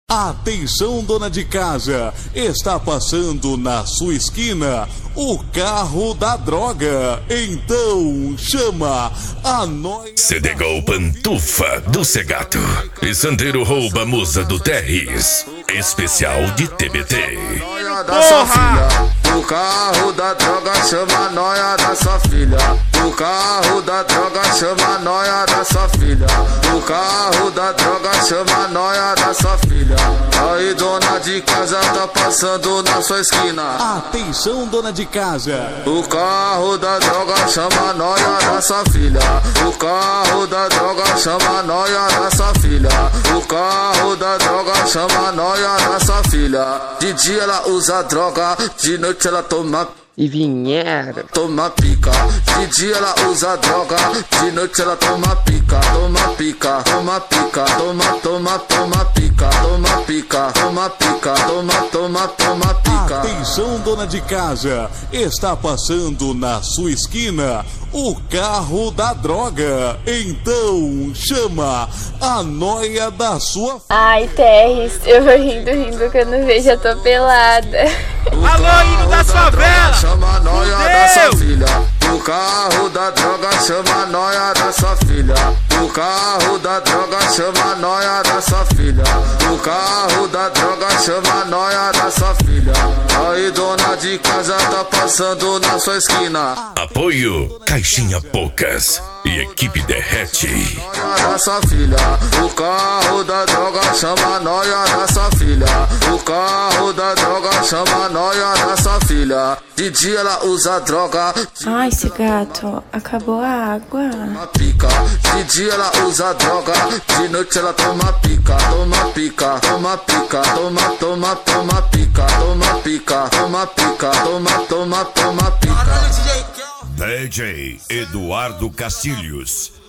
Atenção, dona de casa, está passando na sua esquina o carro da droga. Então chama a noia. Cedegol Pantufa do Segato e Santeiro rouba musa do Terres. Especial de TBT. Noia da sua filha, o carro da droga chama a noia da sua filha. O carro da droga chama a noia da sua filha. O carro da droga chama a noia da sua filha. Aí dona de casa tá passando na sua esquina. Atenção, dona de casa. O carro da droga chama a noia da sua filha. O carro da droga chama a noia da sua filha. O carro da droga chama a noia da sua filha. De dia ela usa droga, de noite ela toma e vinheram. Toma pica, de dia ela usa droga, de noite ela toma pica, toma pica, toma pica, toma pica, toma pica, toma pica, toma pica. Atenção, dona de casa, está passando na sua esquina o carro da droga. Então chama a noia da sua. Ai, Terres, eu vou rindo quando vejo a tua pelada. Alô, hino da favela! Chama a noia da sua filha. O carro da droga chama a noia da sua filha. O carro da droga chama a noia da sua filha. O carro da droga chama a noia da sua filha. Aí dona de casa tá passando na sua esquina. Apoio Caixinha Poucas e equipe Derrete. Noia da sua filha. O carro da droga chama a noia da sua filha. O carro da droga chama a noia da sua filha. De dia ela usa droga. Ai, esse gato, acabou a água. Toma pica, de dia ela usa droga, de noite ela toma pica, toma pica, toma pica, toma pica, toma pica, toma pica, toma pica. DJ Eduardo Castilhos.